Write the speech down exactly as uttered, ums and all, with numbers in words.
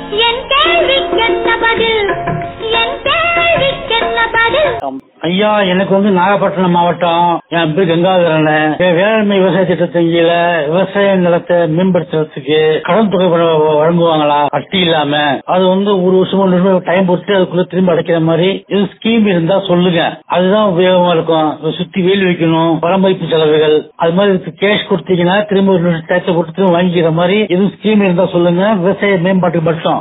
என் கேள்விக்கென்ன பதில் என் கேள்விக்கென்ன பதில். ஐயா, எனக்கு வந்து நாகப்பட்டினம் மாவட்டம், என் பேர் கங்காதரன். வேளாண்மை விவசாய திட்டத்தின் கீழ விவசாய நிலத்தை மேம்படுத்துறதுக்கு கடன் தொகை வழங்குவாங்களா வட்டி இல்லாம? அது வந்து ஒரு வருஷம் ஒன்று டைம் போட்டு அதுக்குள்ள திரும்ப அடைக்கிற மாதிரி இது ஸ்கீம் இருந்தா சொல்லுங்க. அதுதான் உபயோகமா இருக்கும். சுத்தி வெயில் வைக்கணும், பராமரிப்பு செலவுகள், அது மாதிரி கேஷ் கொடுத்தீங்கன்னா திரும்ப ஒரு டேக்ஸ் போட்டு திரும்ப வாங்கிக்கிற மாதிரி எதுவும் ஸ்கீம் இருந்தா சொல்லுங்க. விவசாய மேம்பாட்டுக்கு மட்டும்.